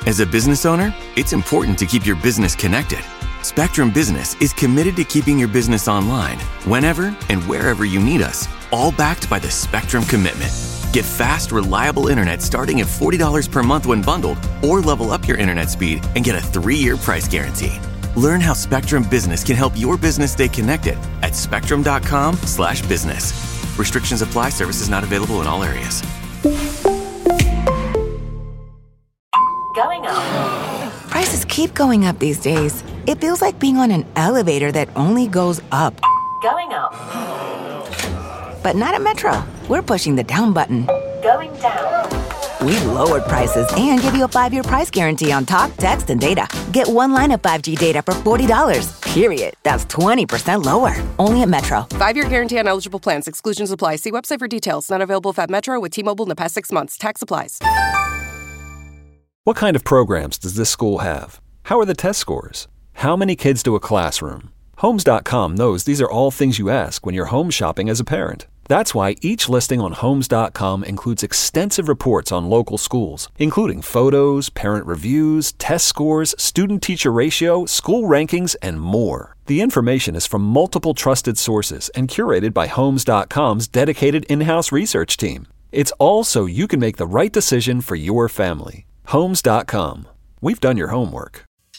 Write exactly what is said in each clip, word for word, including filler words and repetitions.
As a business owner, it's important to keep your business connected. Spectrum Business is committed to keeping your business online, whenever and wherever you need us, all backed by the Spectrum Commitment. Get fast, reliable internet starting at forty dollars per month when bundled, or level up your internet speed and get a three-year price guarantee. Learn how Spectrum Business can help your business stay connected at spectrum.com slash business. Restrictions apply. Services not available in all areas. Going up. Prices keep going up these days. It feels like being on an elevator that only goes up. Going up. But not at Metro. We're pushing the down button. Going down. We lowered prices and give you a five-year price guarantee on talk, text, and data. Get one line of five G data for forty dollars. Period. That's twenty percent lower. Only at Metro. Five-year guarantee on eligible plans. Exclusions apply. See website for details. Not available at Metro with T-Mobile in the past six months. Tax applies. What kind of programs does this school have? How are the test scores? How many kids do a classroom? Homes dot com knows these are all things you ask when you're home shopping as a parent. That's why each listing on Homes dot com includes extensive reports on local schools, including photos, parent reviews, test scores, student-teacher ratio, school rankings, and more. The information is from multiple trusted sources and curated by Homes dot com's dedicated in-house research team. It's all so you can make the right decision for your family. Homes dot com. We've done your homework.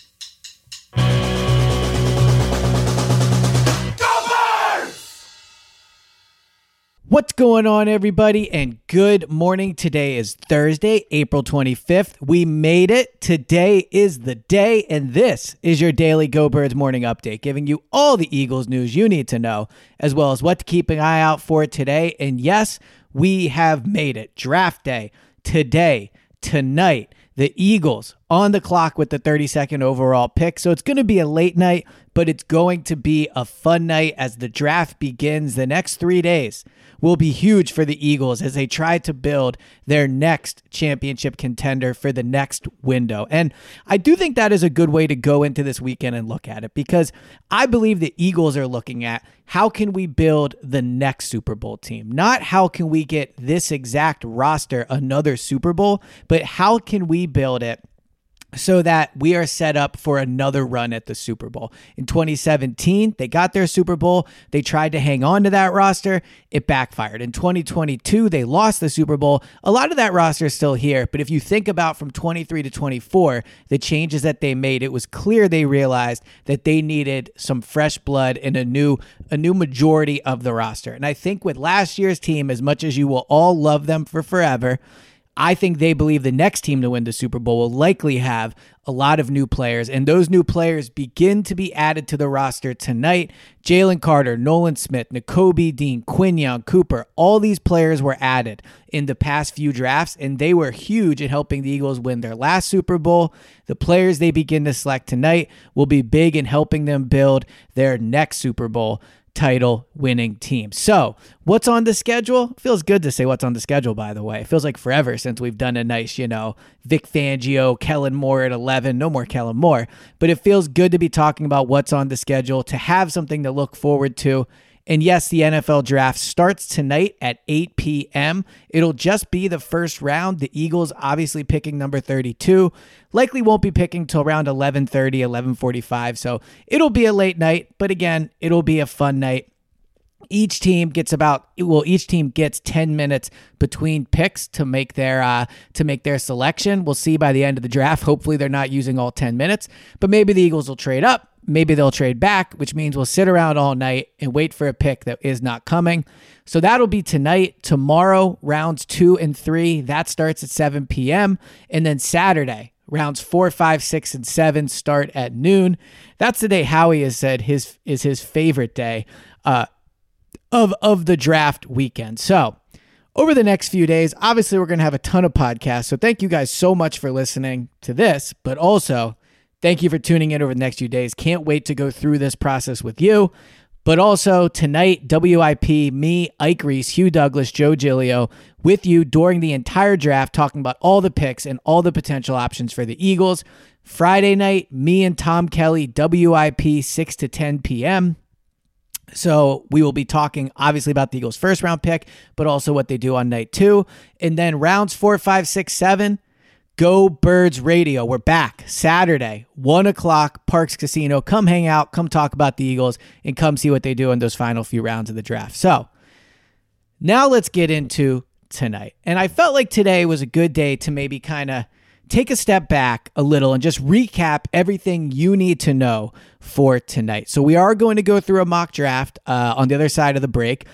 What's going on, everybody, and good morning. Today is Thursday, April twenty-fifth. We made it. Today is the day, and this is your daily Go Birds morning update, giving you all the Eagles news you need to know, as well as what to keep an eye out for today. And yes, we have made it. Draft day today, tonight. The Eagles on the clock with the thirty-second overall pick. So it's going to be a late night, but it's going to be a fun night as the draft begins. The next three days will be huge for the Eagles as they try to build their next championship contender for the next window. And I do think that is a good way to go into this weekend and look at it, because I believe the Eagles are looking at how can we build the next Super Bowl team? Not how can we get this exact roster another Super Bowl, but how can we build it so that we are set up for another run at the Super Bowl. In twenty seventeen, they got their Super Bowl. They tried to hang on to that roster. It backfired. In twenty twenty-two, they lost the Super Bowl. A lot of that roster is still here, but if you think about from twenty-three to twenty-four, the changes that they made, it was clear they realized that they needed some fresh blood and a new, a new majority of the roster. And I think with last year's team, as much as you will all love them for forever, I think they believe the next team to win the Super Bowl will likely have a lot of new players, and those new players begin to be added to the roster tonight. Jalen Carter, Nolan Smith, Nakobe Dean, Quinyon Cooper, all these players were added in the past few drafts, and they were huge in helping the Eagles win their last Super Bowl. The players they begin to select tonight will be big in helping them build their next Super Bowl title winning team. So what's on the schedule? Feels good to say what's on the schedule, by the way. It feels like forever since we've done a nice, you know, Vic Fangio, Kellen Moore at eleven. No more Kellen Moore. But it feels good to be talking about what's on the schedule, to have something to look forward to. And yes, the N F L draft starts tonight at eight p.m. It'll just be the first round. The Eagles obviously picking number thirty-two. Likely won't be picking till around eleven thirty, eleven forty-five. So it'll be a late night, but again, it'll be a fun night. Each team gets about well, each team gets ten minutes between picks to make their uh, to make their selection. We'll see by the end of the draft. Hopefully, they're not using all ten minutes, but maybe the Eagles will trade up. Maybe they'll trade back, which means we'll sit around all night and wait for a pick that is not coming. So that'll be tonight. Tomorrow, rounds two and three, that starts at seven p.m. And then Saturday, rounds four, five, six, and seven start at noon. That's the day Howie has said his is his favorite day uh, of, of the draft weekend. So over the next few days, obviously we're going to have a ton of podcasts. So thank you guys so much for listening to this, but also thank you for tuning in over the next few days. Can't wait to go through this process with you. But also tonight, W I P, me, Ike Reese, Hugh Douglas, Joe Giglio, with you during the entire draft, talking about all the picks and all the potential options for the Eagles. Friday night, me and Tom Kelly, W I P, six to ten p.m. So we will be talking obviously about the Eagles' first round pick, but also what they do on night two. And then rounds four, five, six, seven, Go Birds Radio. We're back Saturday, one o'clock, Parx Casino. Come hang out, come talk about the Eagles, and come see what they do in those final few rounds of the draft. So now let's get into tonight. And I felt like today was a good day to maybe kind of take a step back a little and just recap everything you need to know for tonight. So we are going to go through a mock draft uh, on the other side of the break.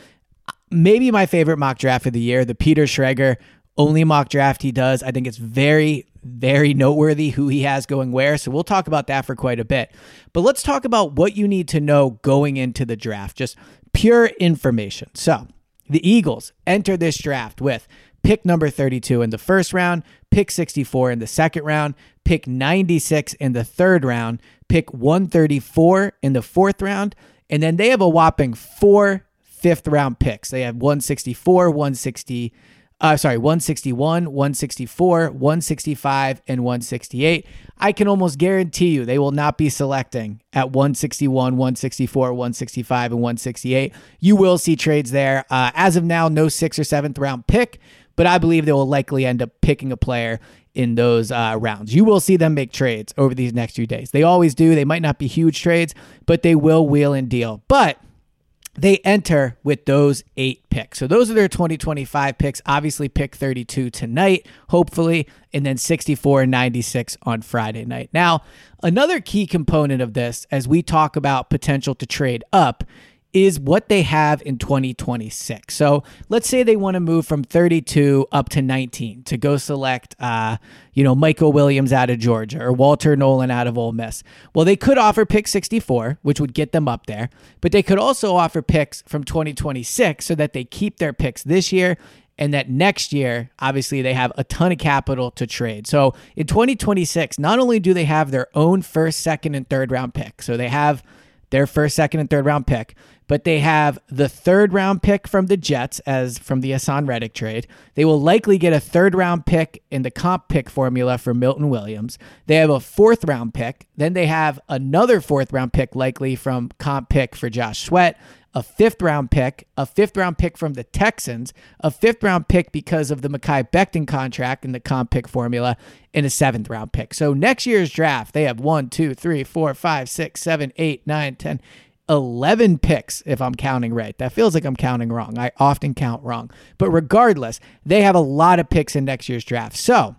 Maybe my favorite mock draft of the year, the Peter Schrager only mock draft he does. I think it's very, very noteworthy who he has going where. So we'll talk about that for quite a bit. But let's talk about what you need to know going into the draft. Just pure information. So the Eagles enter this draft with pick number thirty-two in the first round, pick sixty-four in the second round, pick ninety-six in the third round, pick one thirty-four in the fourth round, and then they have a whopping four fifth round picks. They have one sixty-four, one sixty, uh, sorry, one sixty-one, one sixty-four, one sixty-five, and one sixty-eight. I can almost guarantee you they will not be selecting at one sixty-one, one sixty-four, one sixty-five, and one sixty-eight. You will see trades there. Uh, as of now, no sixth or seventh round pick, but I believe they will likely end up picking a player in those uh, rounds. You will see them make trades over these next few days. They always do. They might not be huge trades, but they will wheel and deal. But they enter with those eight picks. So those are their twenty twenty-five picks. Obviously, pick thirty-two tonight, hopefully, and then sixty-four and ninety-six on Friday night. Now, another key component of this, as we talk about potential to trade up, is what they have in twenty twenty-six. So let's say they want to move from thirty-two up to nineteen to go select, uh, you know, Michael Williams out of Georgia or Walter Nolan out of Ole Miss. Well, they could offer pick sixty-four, which would get them up there, but they could also offer picks from twenty twenty-six so that they keep their picks this year, and that next year, obviously, they have a ton of capital to trade. So in twenty twenty-six, not only do they have their own first, second, and third round pick, so they have their first, second, and third round pick, but they have the third round pick from the Jets as from the Hassan Reddick trade. They will likely get a third round pick in the comp pick formula for Milton Williams. They have a fourth round pick. Then they have another fourth round pick likely from comp pick for Josh Sweat, a fifth round pick, a fifth round pick from the Texans, a fifth round pick because of the Mekhi Becton contract in the comp pick formula, and a seventh round pick. So next year's draft, they have one, two, three, four, five, six, seven, eight, nine, ten, eleven picks, if I'm counting right. That feels like I'm counting wrong. I often count wrong. But regardless, they have a lot of picks in next year's draft. So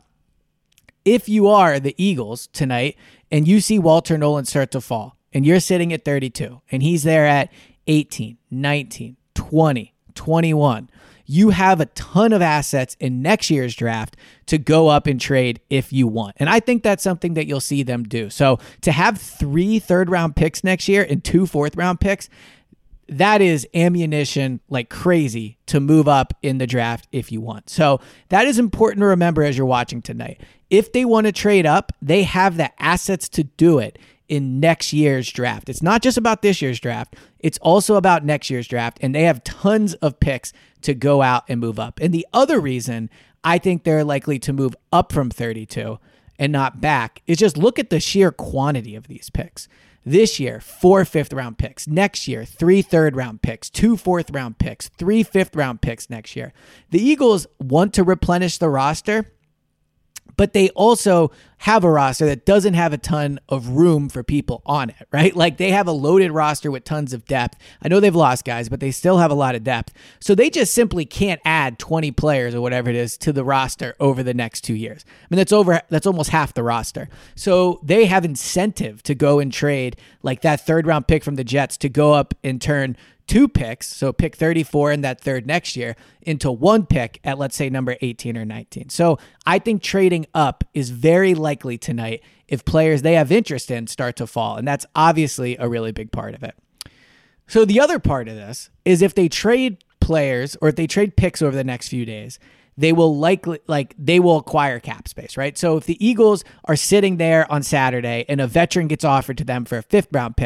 if you are the Eagles tonight and you see Walter Nolan start to fall and you're sitting at thirty-two and he's there at eighteen, nineteen, twenty, twenty-one, you have a ton of assets in next year's draft to go up and trade if you want. And I think that's something that you'll see them do. So to have three third round picks next year and two fourth round picks, that is ammunition like crazy to move up in the draft if you want. So that is important to remember as you're watching tonight. If they want to trade up, they have the assets to do it in next year's draft. It's not just about this year's draft. It's also about next year's draft. And they have tons of picks to go out and move up. And the other reason I think they're likely to move up from thirty-two and not back is just look at the sheer quantity of these picks. This year, four fifth round picks. Next year, three third round picks, two fourth round picks, three fifth round picks next year. The Eagles want to replenish the roster, but they also have a roster that doesn't have a ton of room for people on it, right? Like they have a loaded roster with tons of depth. I know they've lost guys, but they still have a lot of depth. So they just simply can't add twenty players or whatever it is to the roster over the next two years. I mean, that's over, that's almost half the roster. So they have incentive to go and trade like that third round pick from the Jets to go up and turn two picks, so pick thirty-four and that third next year, into one pick at, let's say, number eighteen or nineteen. So I think trading up is very likely tonight if players they have interest in start to fall, and that's obviously a really big part of it. So the other part of this is if they trade players or if they trade picks over the next few days, they will likely, like, they will acquire cap space, right? So if the Eagles are sitting there on Saturday and a veteran gets offered to them for a fifth round pick,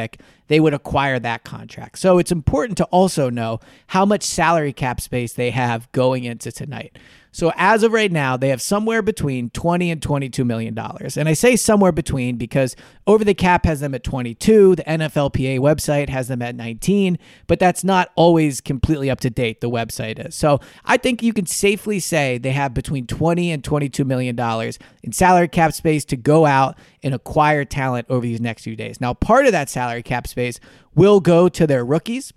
they would acquire that contract. So it's important to also know how much salary cap space they have going into tonight. So as of right now, they have somewhere between twenty and twenty-two million dollars. And I say somewhere between because Over the Cap has them at twenty-two. The N F L P A website has them at nineteen, but that's not always completely up to date. The website is. So I think you can safely say they have between twenty and twenty-two million dollars in salary cap space to go out and acquire talent over these next few days. Now, part of that salary cap space will go to their rookies.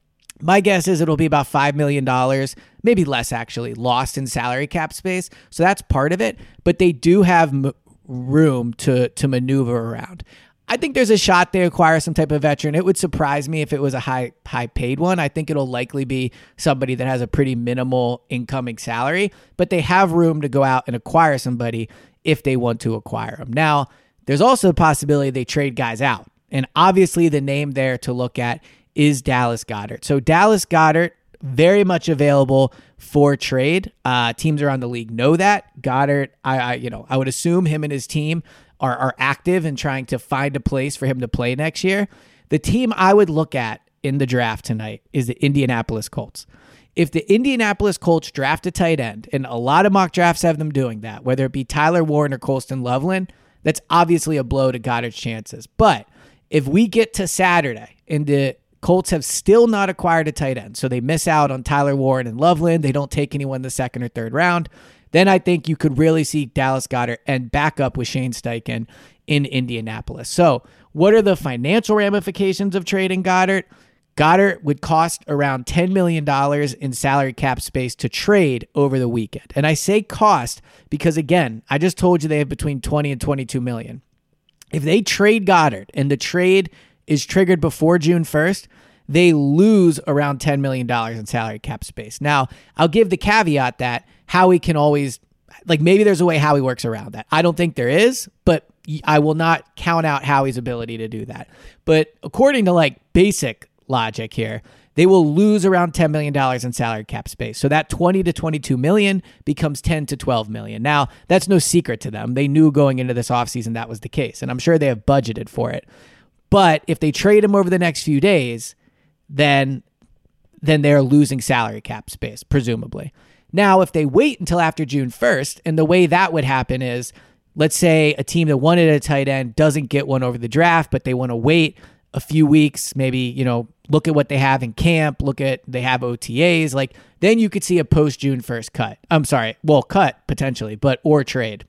My guess is it'll be about five million dollars, maybe less actually, lost in salary cap space. So that's part of it. But they do have m- room to to maneuver around. I think there's a shot they acquire some type of veteran. It would surprise me if it was a high high paid one. I think it'll likely be somebody that has a pretty minimal incoming salary. But they have room to go out and acquire somebody if they want to acquire them. Now, there's also a possibility they trade guys out. And obviously the name there to look at is Dallas Goedert. So Dallas Goedert, very much available for trade. Uh, teams around the league know that. Goedert, I, I, you know, I would assume him and his team are, are active in trying to find a place for him to play next year. The team I would look at in the draft tonight is the Indianapolis Colts. If the Indianapolis Colts draft a tight end, and a lot of mock drafts have them doing that, whether it be Tyler Warren or Colston Loveland, that's obviously a blow to Goddard's chances. But if we get to Saturday and the Colts have still not acquired a tight end, so they miss out on Tyler Warren and Loveland, they don't take anyone in the second or third round, then I think you could really see Dallas Goedert and back up with Shane Steichen in Indianapolis. So what are the financial ramifications of trading Goedert? Goedert would cost around ten million dollars in salary cap space to trade over the weekend. And I say cost because, again, I just told you they have between twenty and twenty-two million. If they trade Goedert and the trade is triggered before June first, they lose around ten million dollars in salary cap space. Now, I'll give the caveat that Howie can always, like maybe there's a way Howie works around that. I don't think there is, but I will not count out Howie's ability to do that. But according to like basic logic here, they will lose around ten million dollars in salary cap space. So that twenty to twenty-two million becomes ten to twelve million. Now, that's no secret to them. They knew going into this offseason that was the case, and I'm sure they have budgeted for it. But if they trade him over the next few days, then then they're losing salary cap space, presumably. Now, if they wait until after June first, and the way that would happen is, let's say a team that wanted a tight end doesn't get one over the draft, but they want to wait a few weeks, maybe, you know, look at what they have in camp, look at, they have O T As, like, then you could see a post-June first cut. I'm sorry, well, cut potentially, but or trade.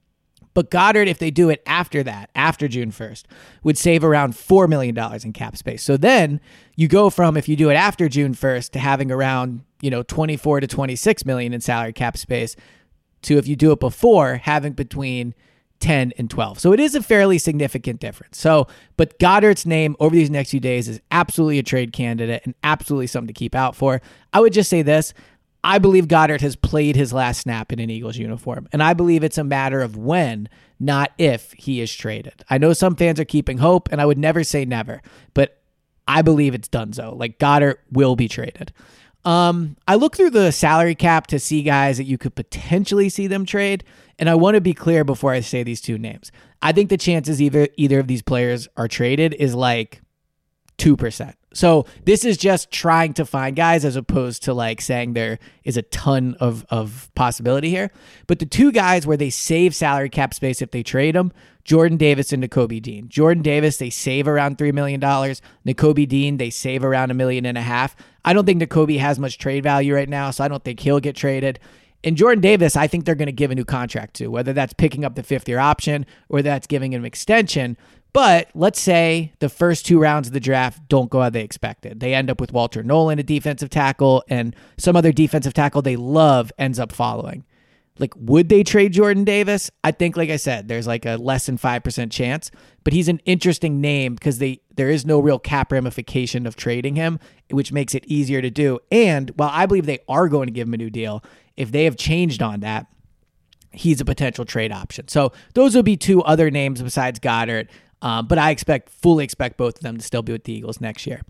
But Goedert, if they do it after that, after June first, would save around four million dollars in cap space. So then you go from, if you do it after June first, to having around, you know, twenty-four to twenty-six million in salary cap space, to if you do it before, having between ten and twelve. So it is a fairly significant difference. So, but Goddard's name over these next few days is absolutely a trade candidate and absolutely something to keep out for. I would just say this. I believe Goedert has played his last snap in an Eagles uniform, and I believe it's a matter of when, not if, he is traded. I know some fans are keeping hope, and I would never say never, but I believe it's donezo. Like, Goedert will be traded. Um, I look through the salary cap to see guys that you could potentially see them trade, and I want to be clear before I say these two names. I think the chances either either of these players are traded is like two percent. So this is just trying to find guys as opposed to like saying there is a ton of, of possibility here. But the two guys where they save salary cap space if they trade them, Jordan Davis and Nakobe Dean. Jordan Davis, they save around three million dollars. Nakobe Dean, they save around a million and a half. I don't think Nakobe has much trade value right now, so I don't think he'll get traded. And Jordan Davis, I think they're going to give a new contract to, whether that's picking up the fifth-year option or that's giving him an extension. But let's say the first two rounds of the draft don't go how they expected. They end up with Walter Nolan, a defensive tackle, and some other defensive tackle they love ends up following. Like, would they trade Jordan Davis? I think, like I said, there's like a less than five percent chance, but he's an interesting name because they there is no real cap ramification of trading him, which makes it easier to do. And while I believe they are going to give him a new deal, if they have changed on that, he's a potential trade option. So those would be two other names besides Goedert. Um, but I expect, fully expect both of them to still be with the Eagles next year.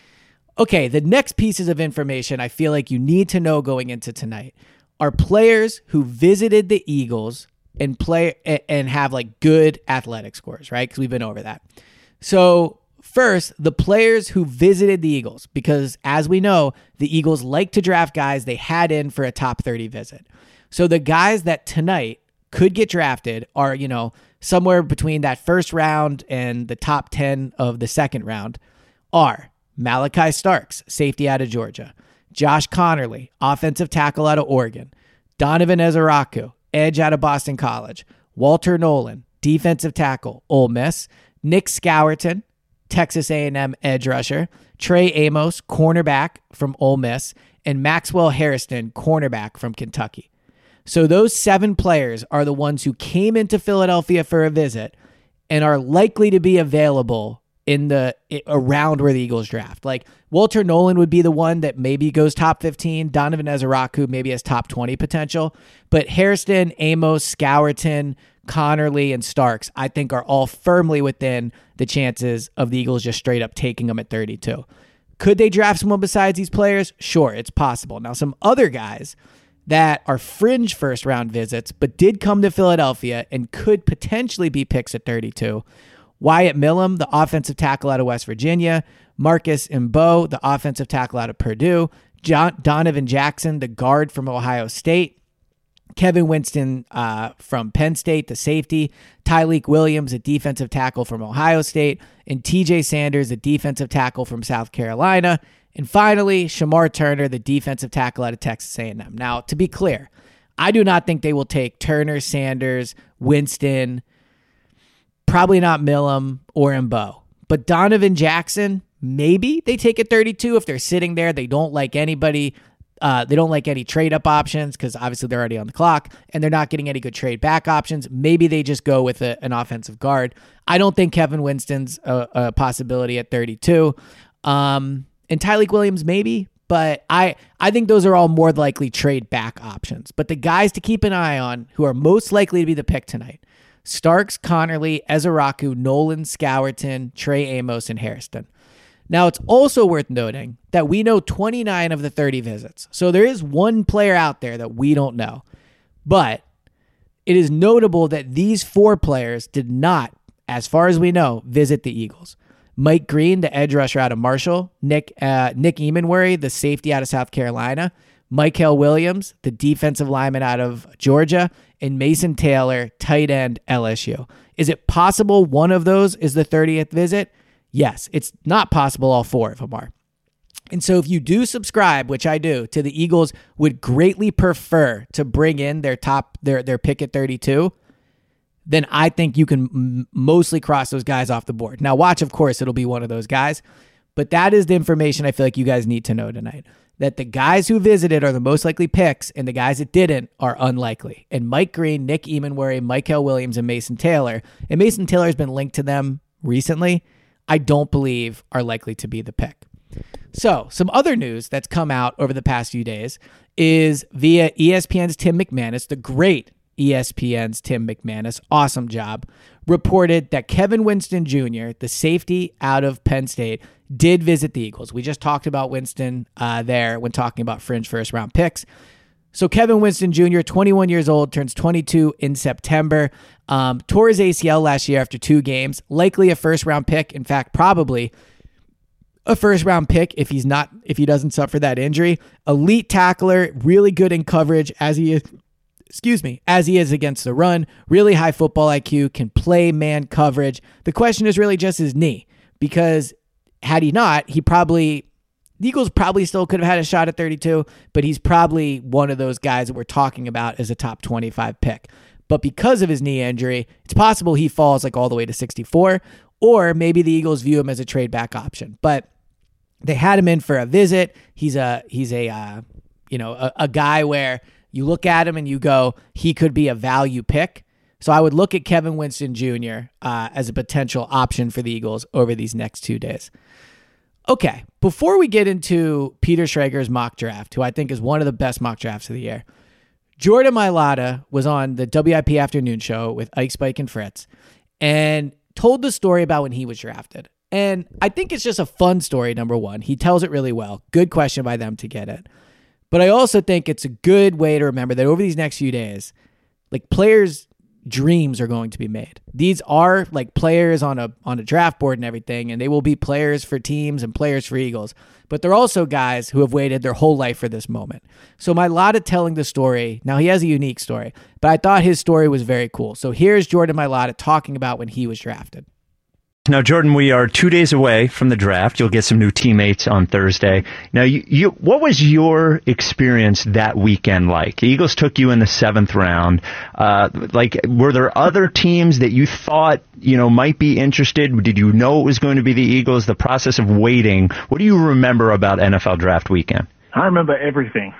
Okay, the next pieces of information I feel like you need to know going into tonight are players who visited the Eagles and play and have like good athletic scores, right? Because we've been over that. So First, the players who visited the Eagles, because as we know, the Eagles like to draft guys they had in for a top thirty visit. So the guys that tonight could get drafted are, you know, somewhere between that first round and the top ten of the second round are Malachi Starks, safety out of Georgia, Josh Connerly, offensive tackle out of Oregon, Donovan Ezaraku, edge out of Boston College, Walter Nolan, defensive tackle, Ole Miss, Nick Scourton, Texas A and M edge rusher, Trey Amos, cornerback from Ole Miss, and Maxwell Hairston, cornerback from Kentucky. So those seven players are the ones who came into Philadelphia for a visit and are likely to be available in the around where the Eagles draft. Like Walter Nolan would be the one that maybe goes top fifteen. Donovan Ezaraku maybe has top twenty potential. But Hairston, Amos, Scourton, Connerly, and Starks, I think are all firmly within the chances of the Eagles just straight up taking them at thirty-two. Could they draft someone besides these players? Sure, it's possible. Now, some other guys that are fringe first round visits, but did come to Philadelphia and could potentially be picks at thirty-two. Wyatt Millam, the offensive tackle out of West Virginia, Marcus Mbow, the offensive tackle out of Purdue, John, Donovan Jackson, the guard from Ohio State, Kevin Winston uh, from Penn State, the safety, Tyleik Williams, a defensive tackle from Ohio State, and T J Sanders, a defensive tackle from South Carolina. And finally, Shamar Turner, the defensive tackle out of Texas A and M. Now, to be clear, I do not think they will take Turner, Sanders, Winston, probably not Millam or Mbow. But Donovan Jackson, maybe they take at thirty-two if they're sitting there. They don't like anybody. Uh, they don't like any trade-up options because obviously they're already on the clock, and they're not getting any good trade-back options. Maybe they just go with a, an offensive guard. I don't think Kevin Winston's a, a possibility at thirty-two. Um... And Tyleik Williams, maybe, but I, I think those are all more likely trade back options. But the guys to keep an eye on who are most likely to be the pick tonight, Starks, Connerly, Ezaraku, Nolan, Scourton, Trey Amos, and Hairston. Now, it's also worth noting that we know twenty-nine of the thirty visits. So there is one player out there that we don't know. But it is notable that these four players did not, as far as we know, visit the Eagles. Mike Green, the edge rusher out of Marshall, Nick uh, Nick Emenworry, the safety out of South Carolina, Michael Williams, the defensive lineman out of Georgia, and Mason Taylor, tight end, L S U. Is it possible one of those is the thirtieth visit? Yes, it's not possible all four of them are. And so if you do subscribe, which I do, to the Eagles would greatly prefer to bring in their top their their pick at thirty-two, then I think you can m- mostly cross those guys off the board. Now, watch, of course, it'll be one of those guys. But that is the information I feel like you guys need to know tonight. That the guys who visited are the most likely picks, and the guys that didn't are unlikely. And Mike Green, Nick Emenworry, Michael Williams, and Mason Taylor, and Mason Taylor has been linked to them recently, I don't believe are likely to be the pick. So, some other news that's come out over the past few days is via E S P N's Tim McManus, the great E S P N's Tim McManus, awesome job, reported that Kevin Winston Junior, the safety out of Penn State, did visit the Eagles. We just talked about Winston uh, there when talking about fringe first round picks. So Kevin Winston Junior, twenty-one years old, turns twenty-two in September, um, tore his A C L last year after two games, likely a first round pick. In fact, probably a first round pick if he's not, if he doesn't suffer that injury. Elite tackler, really good in coverage as he is. Excuse me, as he is against the run, really high football I Q, can play man coverage. The question is really just his knee, because had he not, he probably, the Eagles probably still could have had a shot at thirty-two, but he's probably one of those guys that we're talking about as a top twenty-five pick. But because of his knee injury, it's possible he falls like all the way to sixty-four, or maybe the Eagles view him as a trade back option. But they had him in for a visit. He's a, he's a, uh, you know, a, a guy where you look at him and you go, he could be a value pick. So I would look at Kevin Winston Junior uh, as a potential option for the Eagles over these next two days. Okay, before we get into Peter Schrager's mock draft, who I think is one of the best mock drafts of the year, Jordan Mailata was on the W I P Afternoon Show with Ike, Spike, and Fritz and told the story about when he was drafted. And I think it's just a fun story, number one. He tells it really well. Good question by them to get it. But I also think it's a good way to remember that over these next few days, like players' dreams are going to be made. these are like players on a on a draft board and everything, and they will be players for teams and players for Eagles. But they're also guys who have waited their whole life for this moment. So Mailata telling the story, now he has a unique story, but I thought his story was very cool. So here's Jordan Mailata talking about when he was drafted. Now, Jordan, we are two days away from the draft. You'll get some new teammates on Thursday. Now, you, you, what was your experience that weekend like? The Eagles took you in the seventh round. Uh, like, were there other teams that you thought, you know, might be interested? Did you know it was going to be the Eagles? The process of waiting. What do you remember about N F L draft weekend? I remember everything.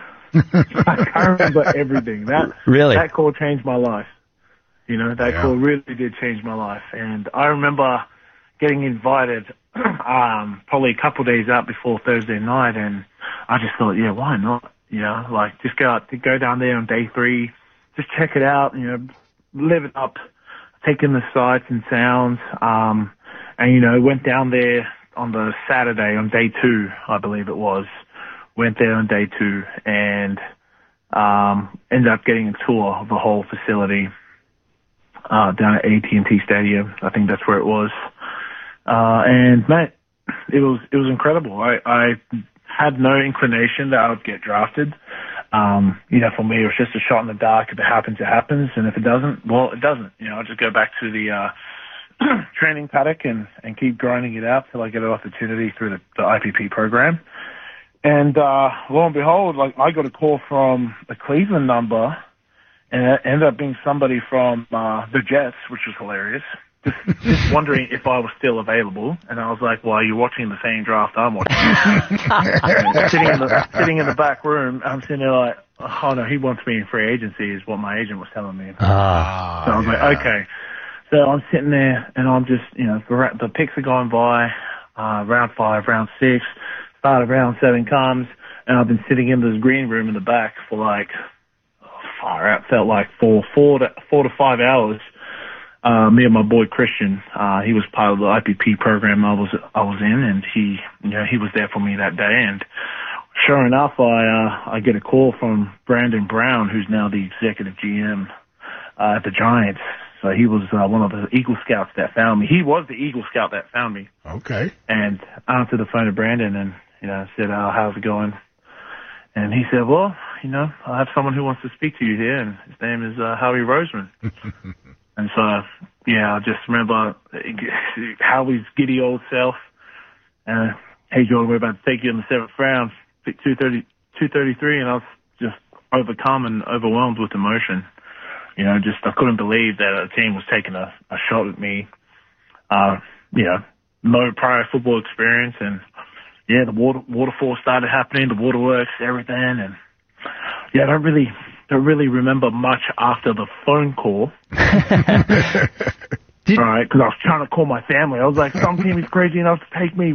I remember everything. That really, that call changed my life. You know, that yeah. call really did change my life. And I remember getting invited um, probably a couple of days out before Thursday night, and I just thought, yeah, why not? You know, like just go out, go down there on day three, just check it out. You know, live it up, take in the sights and sounds. Um, and you know, went down there on the Saturday on day two, I believe it was. Went there on day two and um, ended up getting a tour of the whole facility uh, down at A T and T Stadium. I think that's where it was. Uh, and mate, it was, it was incredible. I, I had no inclination that I would get drafted. Um, you know, for me, it was just a shot in the dark. If it happens, it happens. And if it doesn't, well, it doesn't. You know, I'll just go back to the, uh, training paddock and, and keep grinding it out till I get an opportunity through the, the I P P program. And, uh, lo and behold, like, I got a call from a Cleveland number, and it ended up being somebody from, uh, the Jets, which was hilarious. Just, just wondering if I was still available, and I was like, "Well, you're watching the same draft I'm watching." sitting in the sitting in the back room, I'm sitting there like, "Oh no, he wants me in free agency," is what my agent was telling me. Ah, so I was yeah. like, "Okay." So I'm sitting there, and I'm just, you know, the picks are going by, uh, round five, round six, start of round seven comes, and I've been sitting in this green room in the back for like, oh, far out, felt like four, four to four to five hours. Uh, me and my boy Christian, uh, he was part of the I P P program I was, I was in, and he, you know, he was there for me that day. And sure enough, I, uh, I get a call from Brandon Brown, who's now the executive G M, uh, at the Giants. So he was, uh, one of the Eagle Scouts that found me. He was the Eagle Scout that found me. Okay. And I answered the phone to Brandon and, you know, said, uh, how's it going? And he said, well, you know, I have someone who wants to speak to you here, and his name is, uh, Howie Roseman. And so, yeah, I just remember Howie's giddy old self. Uh, hey, Jordan, we're about to take you in the seventh round, pick two thirty, two thirty-three, and I was just overcome and overwhelmed with emotion. You know, just I couldn't believe that a team was taking a, a shot at me. Uh, you know, no prior football experience, and yeah, the water waterfall started happening, the waterworks, everything, and yeah, I don't really. don't really remember much after the phone call. Did, all right, because I was trying to call my family. I was like, some team is crazy enough to take me.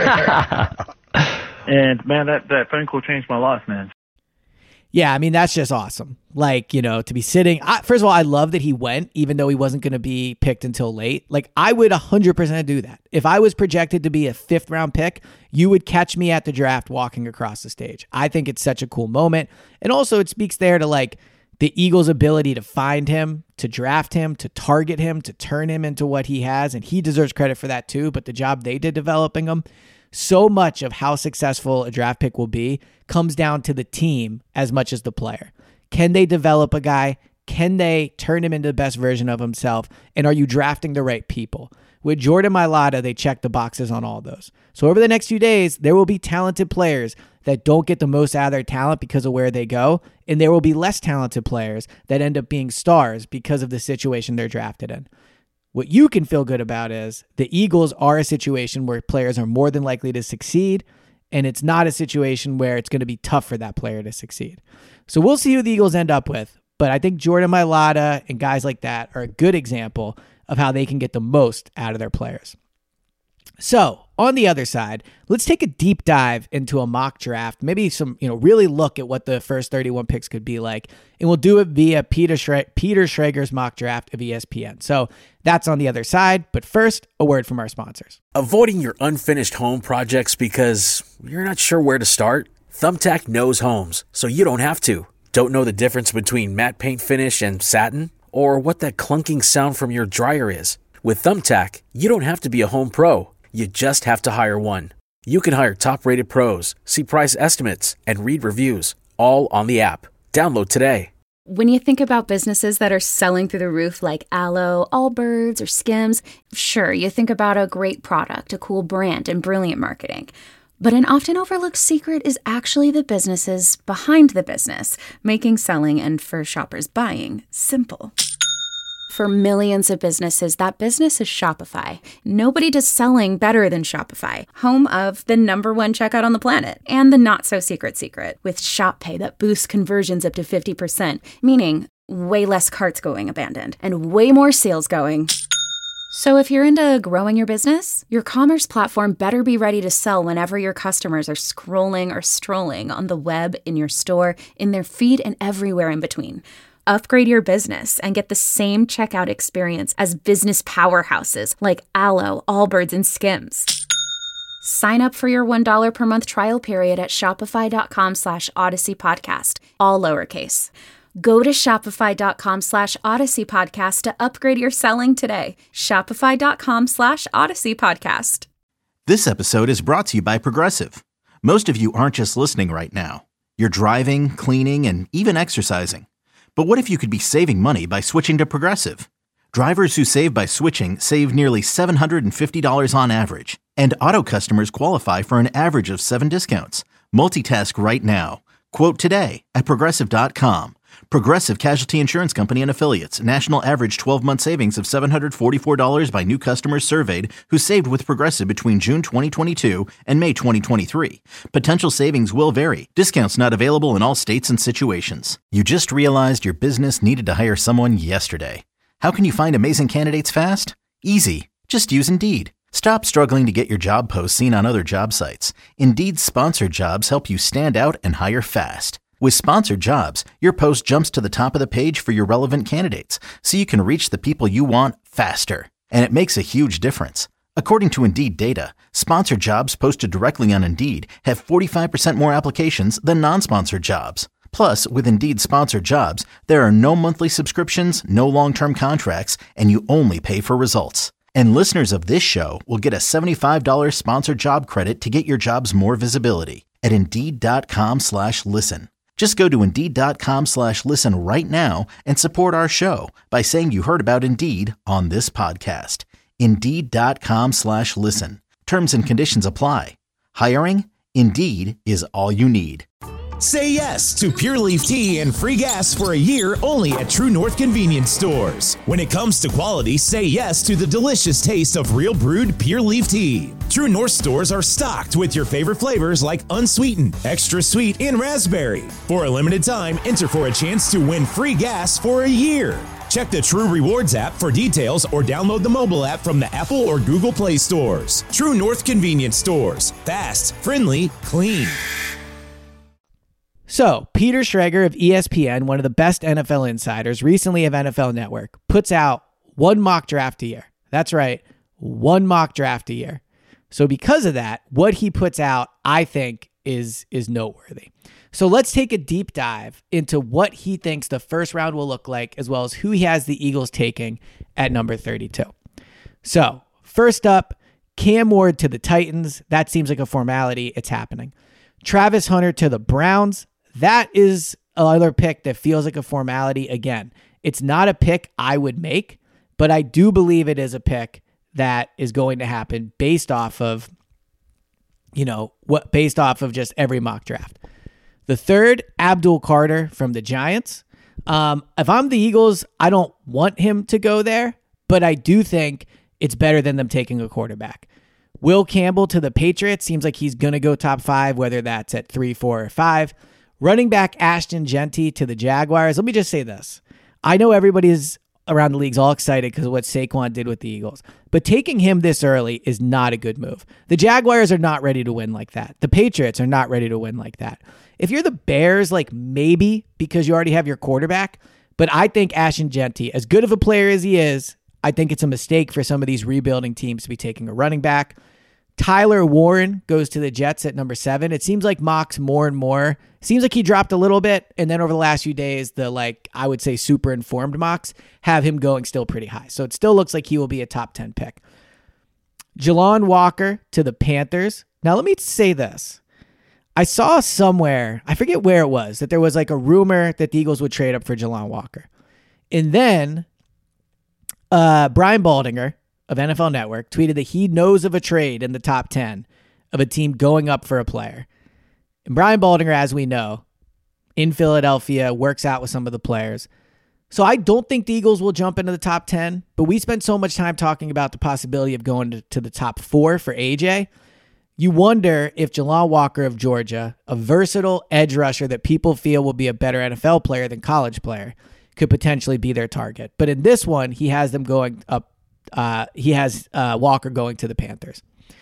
And, man, that, that phone call changed my life, man. Yeah, I mean, that's just awesome. Like, you know, to be sitting... I, first of all, I love that he went, even though he wasn't going to be picked until late. Like, I would one hundred percent do that. If I was projected to be a fifth-round pick, you would catch me at the draft walking across the stage. I think it's such a cool moment. And also, it speaks there to, like, the Eagles' ability to find him, to draft him, to target him, to turn him into what he has. And he deserves credit for that, too. But the job they did developing him... So much of how successful a draft pick will be comes down to the team as much as the player. Can they develop a guy? Can they turn him into the best version of himself? And are you drafting the right people? With Jordan Mailata, they check the boxes on all those. So over the next few days, there will be talented players that don't get the most out of their talent because of where they go. And there will be less talented players that end up being stars because of the situation they're drafted in. What you can feel good about is the Eagles are a situation where players are more than likely to succeed, and it's not a situation where it's going to be tough for that player to succeed. So we'll see who the Eagles end up with, but I think Jordan Mailata and guys like that are a good example of how they can get the most out of their players. So on the other side, let's take a deep dive into a mock draft, maybe some, you know, really look at what the first thirty-one picks could be like. And we'll do it via Peter Schre- Peter Schrager's mock draft of E S P N. So that's on the other side. But first, a word from our sponsors. Avoiding your unfinished home projects because you're not sure where to start? Thumbtack knows homes, so you don't have to. Don't know the difference between matte paint finish and satin? or what that clunking sound from your dryer is. With Thumbtack, you don't have to be a home pro. You just have to hire one. You can hire top-rated pros, see price estimates, and read reviews, all on the app. Download today. When you think about businesses that are selling through the roof like Aloe, Allbirds, or Skims, sure, you think about a great product, a cool brand, and brilliant marketing. But an often overlooked secret is actually the businesses behind the business, making selling and, for shoppers, buying simple. For millions of businesses, that business is Shopify. Nobody does selling better than Shopify, home of the number one checkout on the planet, and the not-so-secret secret, with Shop Pay that boosts conversions up to fifty percent, meaning way less carts going abandoned, and way more sales going. So if you're into growing your business, your commerce platform better be ready to sell whenever your customers are scrolling or strolling on the web, in your store, in their feed, and everywhere in between. Upgrade your business and get the same checkout experience as business powerhouses like Aloe, Allbirds, and Skims. Sign up for your one dollar per month trial period at shopify.com slash Odyssey Podcast, all lowercase. Go to shopify.com slash Odyssey Podcast to upgrade your selling today. Shopify.com slash Odyssey Podcast. This episode is brought to you by Progressive. Most of you aren't just listening right now. You're driving, cleaning, and even exercising. But what if you could be saving money by switching to Progressive? Drivers who save by switching save nearly seven hundred fifty dollars on average. And auto customers qualify for an average of seven discounts. Multitask right now. Quote today at Progressive dot com. Progressive Casualty Insurance Company and Affiliates. National average twelve-month savings of seven hundred forty-four dollars by new customers surveyed who saved with Progressive between June twenty twenty-two and May twenty twenty-three. Potential savings will vary. Discounts not available in all states and situations. You just realized your business needed to hire someone yesterday. How can you find amazing candidates fast? Easy. Just use Indeed. Stop struggling to get your job posts seen on other job sites. Indeed's sponsored jobs help you stand out and hire fast. With sponsored jobs, your post jumps to the top of the page for your relevant candidates, so you can reach the people you want faster. And it makes a huge difference. According to Indeed data, sponsored jobs posted directly on Indeed have forty-five percent more applications than non-sponsored jobs. Plus, with Indeed sponsored jobs, there are no monthly subscriptions, no long-term contracts, and you only pay for results. And listeners of this show will get a seventy-five dollars sponsored job credit to get your jobs more visibility at Indeed.com slash listen. Just go to Indeed.com slash listen right now and support our show by saying you heard about Indeed on this podcast. Indeed.com slash listen. Terms and conditions apply. Hiring? Indeed is all you need. Say yes to Pure Leaf Tea and free gas for a year only at True North Convenience Stores. When it comes to quality, say yes to the delicious taste of real brewed Pure Leaf Tea. True North stores are stocked with your favorite flavors like unsweetened, extra sweet, and raspberry. For a limited time, enter for a chance to win free gas for a year. Check the True Rewards app for details or download the mobile app from the Apple or Google Play stores. True North Convenience Stores. Fast, friendly, clean. So, Peter Schrager of E S P N, one of the best N F L insiders, recently of N F L Network, puts out one mock draft a year. That's right, one mock draft a year. So because of that, what he puts out, I think, is, is noteworthy. So let's take a deep dive into what he thinks the first round will look like, as well as who he has the Eagles taking at number thirty-two. So, first up, Cam Ward to the Titans. That seems like a formality. It's happening. Travis Hunter to the Browns. That is another pick that feels like a formality. Again, it's not a pick I would make, but I do believe it is a pick that is going to happen based off of, you know, what based off of just every mock draft. The third, Abdul Carter from the Giants. Um, if I'm the Eagles, I don't want him to go there, but I do think it's better than them taking a quarterback. Will Campbell to the Patriots. Seems like he's going to go top five, whether that's at three, four, or five. Running back Ashton Genty to the Jaguars. Let me just say this. I know everybody's around the league's all excited because of what Saquon did with the Eagles, but taking him this early is not a good move. The Jaguars are not ready to win like that. The Patriots are not ready to win like that. If you're the Bears, like maybe because you already have your quarterback, but I think Ashton Genty, as good of a player as he is, I think it's a mistake for some of these rebuilding teams to be taking a running back. Tyler Warren goes to the Jets at number seven. It seems like mocks more and more. Seems like he dropped a little bit, and then over the last few days, the, like, I would say super informed mocks have him going still pretty high. So it still looks like he will be a top ten pick. Jelon Walker to the Panthers. Now, let me say this. I saw somewhere, I forget where it was, that there was like a rumor that the Eagles would trade up for Jelon Walker. And then uh, Brian Baldinger of N F L Network tweeted that he knows of a trade in the top ten of a team going up for a player. And Brian Baldinger, as we know, in Philadelphia, works out with some of the players. So I don't think the Eagles will jump into the top ten, but we spent so much time talking about the possibility of going to, to the top four for A J. You wonder if Jelon Walker of Georgia, a versatile edge rusher that people feel will be a better N F L player than college player, could potentially be their target. But in this one, he has them going up. Uh, he has uh, Walker going to the Panthers.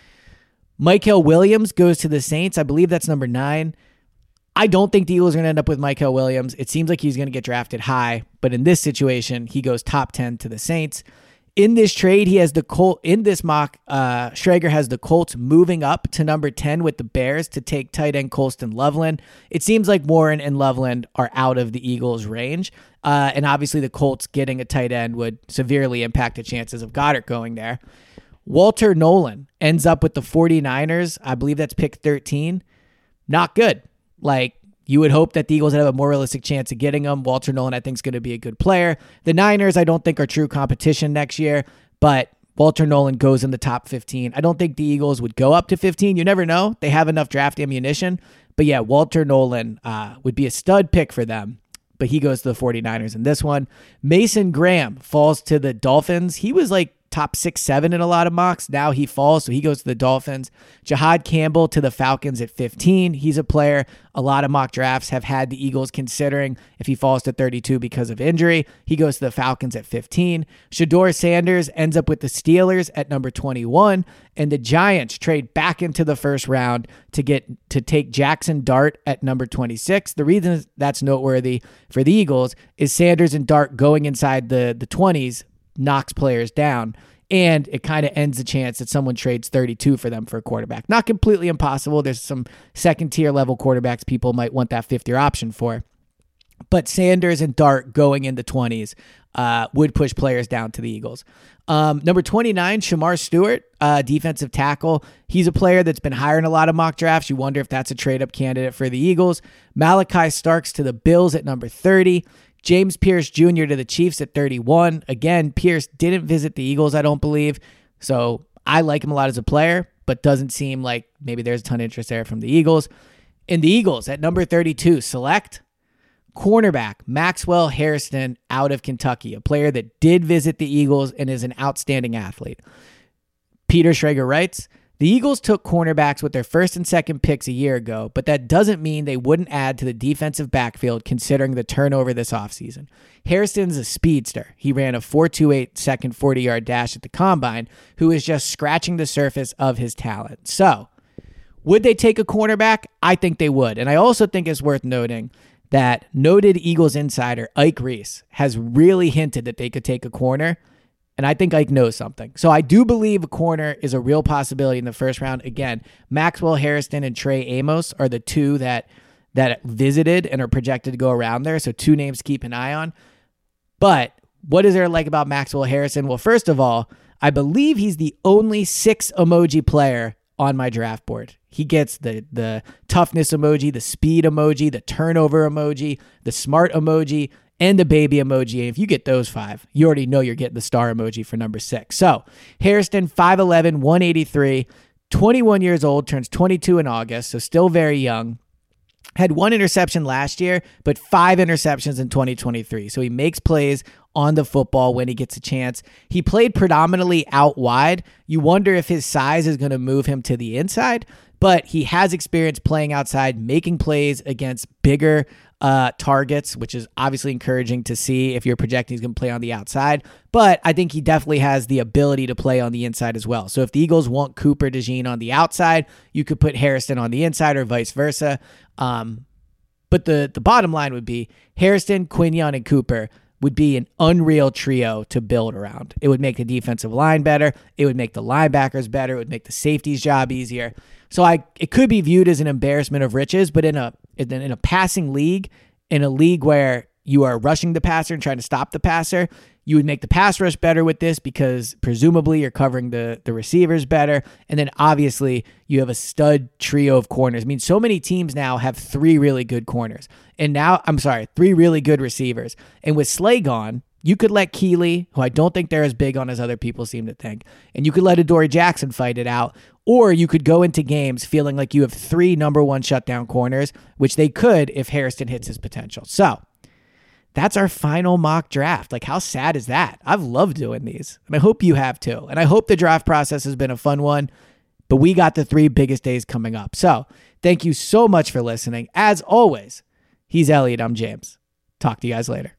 Mykel Williams goes to the Saints. I believe that's number nine. I don't think the Eagles are going to end up with Mykel Williams. It seems like he's going to get drafted high, but in this situation, he goes top ten to the Saints. In this trade, he has the Colt. In this mock, uh, Schrager has the Colts moving up to number ten with the Bears to take tight end Colston Loveland. It seems like Warren and Loveland are out of the Eagles' range, uh, and obviously the Colts getting a tight end would severely impact the chances of Goddard going there. Walter Nolan ends up with the 49ers. I believe that's pick thirteen. Not good. Like, you would hope that the Eagles would have a more realistic chance of getting him. Walter Nolan, I think, is going to be a good player. The Niners, I don't think, are true competition next year, but Walter Nolan goes in the top fifteen. I don't think the Eagles would go up to fifteen. You never know. They have enough draft ammunition. But yeah, Walter Nolan uh, would be a stud pick for them, but he goes to the 49ers in this one. Mason Graham falls to the Dolphins. He was like top six, seven in a lot of mocks. Now he falls, so he goes to the Dolphins. Jahad Campbell to the Falcons at fifteen. He's a player a lot of mock drafts have had the Eagles considering if he falls to thirty-two because of injury. He goes to the Falcons at fifteen. Shedeur Sanders ends up with the Steelers at number twenty-one, and the Giants trade back into the first round to get to take Jackson Dart at number twenty-six. The reason that's noteworthy for the Eagles is Sanders and Dart going inside the, the twenties knocks players down, and it kind of ends the chance that someone trades thirty-two for them for a quarterback. Not completely impossible. There's some second tier level quarterbacks people might want that fifth year option for, but Sanders and Dart going in the twenties uh, would push players down to the Eagles. Um, number twenty-nine, Shamar Stewart, uh, defensive tackle. He's a player that's been higher in a lot of mock drafts. You wonder if that's a trade up candidate for the Eagles. Malachi Starks to the Bills at number thirty. James Pierce Junior to the Chiefs at thirty-one. Again, Pierce didn't visit the Eagles, I don't believe. So I like him a lot as a player, but doesn't seem like maybe there's a ton of interest there from the Eagles. In the Eagles at number thirty-two, select cornerback Maxwell Hairston out of Kentucky, a player that did visit the Eagles and is an outstanding athlete. Peter Schrager writes, the Eagles took cornerbacks with their first and second picks a year ago, but that doesn't mean they wouldn't add to the defensive backfield considering the turnover this offseason. Hairston's a speedster. He ran a four two eight second forty-yard dash at the Combine, who is just scratching the surface of his talent. So, would they take a cornerback? I think they would. And I also think it's worth noting that noted Eagles insider Ike Reese has really hinted that they could take a corner. And I think Ike knows something. So I do believe a corner is a real possibility in the first round. Again, Maxwell Hairston and Trey Amos are the two that that visited and are projected to go around there. So two names to keep an eye on. But what is there like about Maxwell Harrison? Well, first of all, I believe he's the only six emoji player on my draft board. He gets the the toughness emoji, the speed emoji, the turnover emoji, the smart emoji, and the baby emoji. And if you get those five, you already know you're getting the star emoji for number six. So Hairston, five eleven, one eighty-three, twenty-one years old, turns twenty-two in August, so still very young. Had one interception last year, but five interceptions in twenty twenty-three. So he makes plays on the football when he gets a chance. He played predominantly out wide. You wonder if his size is going to move him to the inside, but he has experience playing outside, making plays against bigger uh, targets, which is obviously encouraging to see if you're projecting he's going to play on the outside. But I think he definitely has the ability to play on the inside as well. So if the Eagles want Cooper DeJean on the outside, you could put Hairston on the inside or vice versa. Um, but the, the bottom line would be Hairston, Quinion, and Cooper would be an unreal trio to build around. It would make the defensive line better. It would make the linebackers better. It would make the safeties' job easier. So I, it could be viewed as an embarrassment of riches, but in a in a passing league, in a league where you are rushing the passer and trying to stop the passer, you would make the pass rush better with this because presumably you're covering the, the receivers better. And then obviously you have a stud trio of corners. I mean, so many teams now have three really good corners. And now, I'm sorry, three really good receivers. And with Slay gone, you could let Keeley, who I don't think they're as big on as other people seem to think, and you could let Adoree Jackson fight it out. Or you could go into games feeling like you have three number one shutdown corners, which they could if Hairston hits his potential. So that's our final mock draft. Like, how sad is that? I've loved doing these, and I hope you have too. And I hope the draft process has been a fun one, but we got the three biggest days coming up. So thank you so much for listening. As always, he's Elliot. I'm James. Talk to you guys later.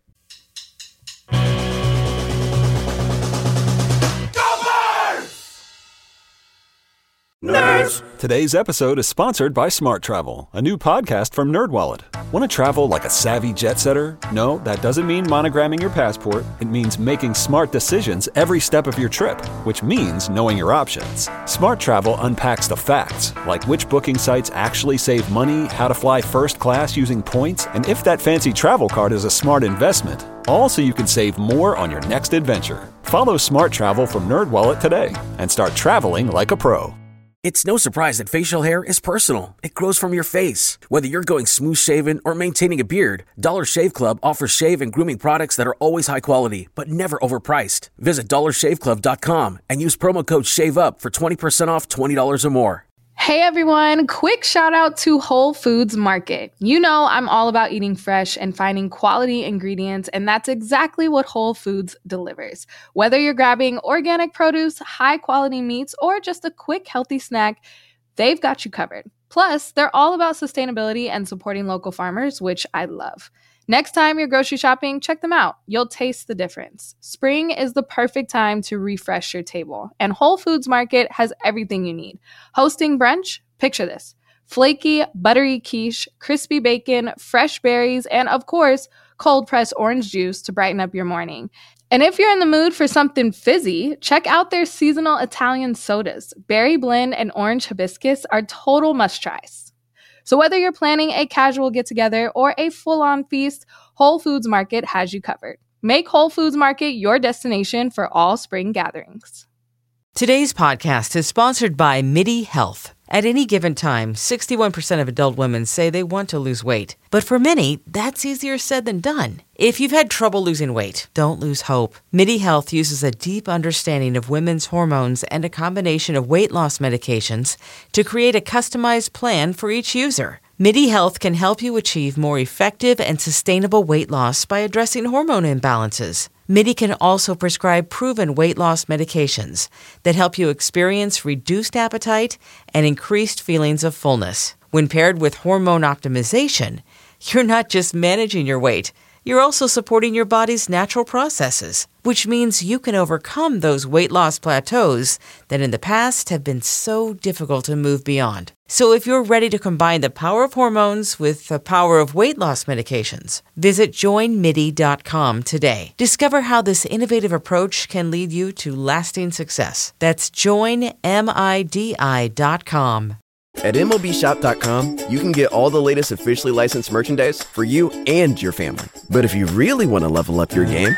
Nerds! Today's episode is sponsored by Smart Travel, a new podcast from NerdWallet. Want to travel like a savvy jet setter? No, that doesn't mean monogramming your passport. It means making smart decisions every step of your trip, which means knowing your options. Smart Travel unpacks the facts, like which booking sites actually save money, how to fly first class using points, and if that fancy travel card is a smart investment. All so you can save more on your next adventure. Follow Smart Travel from NerdWallet today and start traveling like a pro. It's no surprise that facial hair is personal. It grows from your face. Whether you're going smooth shaven or maintaining a beard, Dollar Shave Club offers shave and grooming products that are always high quality, but never overpriced. Visit dollar shave club dot com and use promo code SHAVEUP for twenty percent off twenty dollars or more. Hey everyone, quick shout out to Whole Foods Market. You know I'm all about eating fresh and finding quality ingredients, and that's exactly what Whole Foods delivers. Whether you're grabbing organic produce, high quality meats, or just a quick healthy snack, they've got you covered. Plus, they're all about sustainability and supporting local farmers, which I love. Next time you're grocery shopping, check them out. You'll taste the difference. Spring is the perfect time to refresh your table, and Whole Foods Market has everything you need. Hosting brunch? Picture this. Flaky, buttery quiche, crispy bacon, fresh berries, and of course, cold-pressed orange juice to brighten up your morning. And if you're in the mood for something fizzy, check out their seasonal Italian sodas. Berry blend and orange hibiscus are total must-tries. So whether you're planning a casual get-together or a full-on feast, Whole Foods Market has you covered. Make Whole Foods Market your destination for all spring gatherings. Today's podcast is sponsored by MIDI Health. At any given time, sixty-one percent of adult women say they want to lose weight. But for many, that's easier said than done. If you've had trouble losing weight, don't lose hope. MIDI Health uses a deep understanding of women's hormones and a combination of weight loss medications to create a customized plan for each user. MIDI Health can help you achieve more effective and sustainable weight loss by addressing hormone imbalances. MIDI can also prescribe proven weight loss medications that help you experience reduced appetite and increased feelings of fullness. When paired with hormone optimization, you're not just managing your weight, you're also supporting your body's natural processes, which means you can overcome those weight loss plateaus that in the past have been so difficult to move beyond. So if you're ready to combine the power of hormones with the power of weight loss medications, visit join midi dot com today. Discover how this innovative approach can lead you to lasting success. That's join midi dot com. At M L B shop dot com, you can get all the latest officially licensed merchandise for you and your family. But if you really want to level up your game,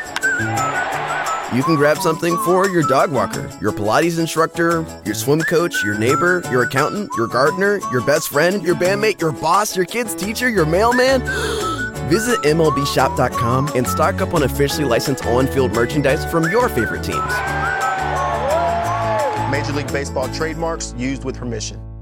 you can grab something for your dog walker, your Pilates instructor, your swim coach, your neighbor, your accountant, your gardener, your best friend, your bandmate, your boss, your kid's teacher, your mailman. Visit M L B shop dot com and stock up on officially licensed on-field merchandise from your favorite teams. Major League Baseball trademarks used with permission.